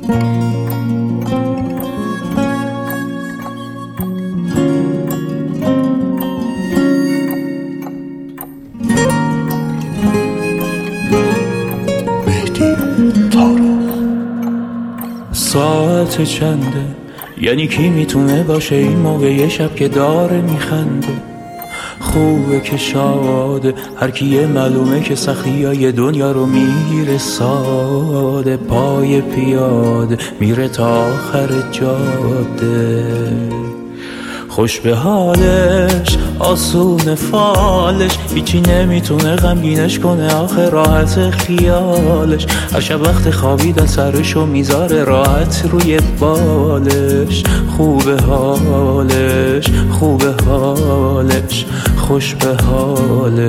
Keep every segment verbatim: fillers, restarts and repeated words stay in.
ساعت چنده؟ یعنی کی میتونه باشه این موقع یه شب که داره میخنده؟ خوبه که شاده، هر کیه معلومه که سختی های دنیا رو میگیره ساده. پای پیاده میره تا آخر جاده، خوش به حالش، آسون فالش، هیچی نمیتونه غمگینش کنه آخه راحت خیالش. هر شب وقت خوابیدن سرشو میذاره راحت روی بالش. خوبه حالش، خوبه حالش، خوش به حالش.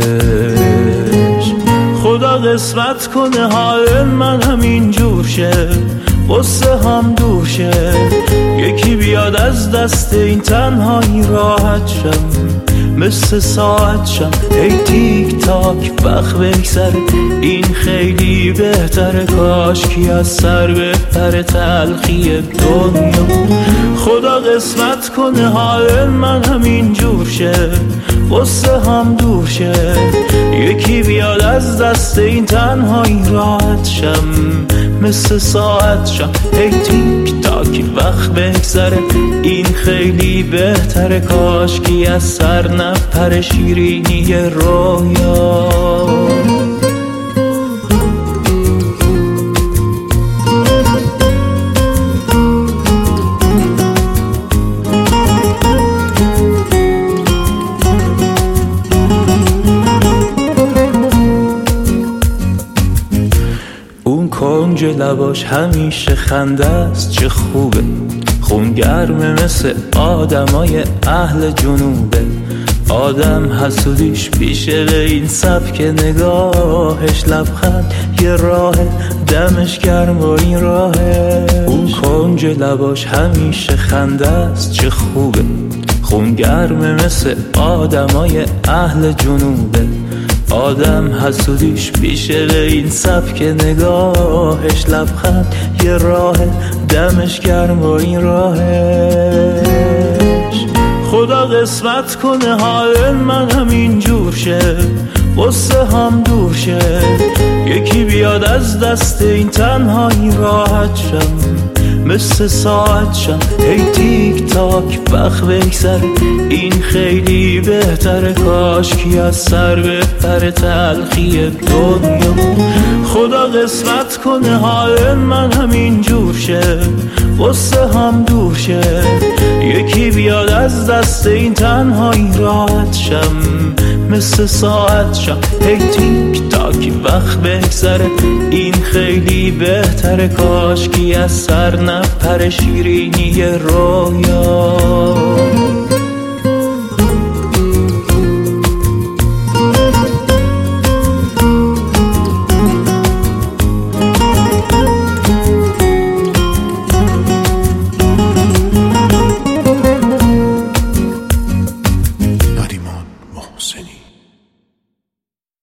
خدا قسمت کنه حال من همین جور شه، قصه هم دور شه، یکی بیاد از دست این تنهایی راحت شم، مثل ساعت شم ای تیک تاک وقت بگذره. این خیلی بهتره، کاش کی از سر بهتره تلخی دنیا. خدا قسمت کنه حال من همین جور شه، قصه هم دور شه، یکی بیاد از دست این تنهایی راحت شم، مثل ساعت شم ای تیک تاک وقت بگذره. این خیلی بهتره، کاش کی از سر نپره شیرینی رویا. کنج لباش همیشه خنده است، چه خوبه، خون گرمه مثل آدمای اهل جنوبه. آدم حسودیش پیشه به این سبک نگاهش، لبخند یه راه دمش گرم و این راهه. اون کنج لباش همیشه خنده است، چه خوبه، خون گرمه مثل آدمای اهل جنوبه. آدم حسودیش پیشه به این سبک نگاهش، لبخند یه راه دمش گرم و این راهش. خدا قسمت کنه حال من همین جور شه، قصه هم دور شه، یکی بیاد از دست این تنهایی راحت شم، مثل ساعت شم ای تیک تاک وقت بگذره. این خیلی بهتره، کاش کی از سر بهتره تلخی دنیا. خدا قسمت کنه حال من همین جور شه، قصه هم دور شه، یکی بیاد از دست این تنهایی راحت شم، مثل ساعت شم ای تیک تاک وقت بگذره. این خیلی بهتره، کاش کی از سر نپره شیرینی رویا.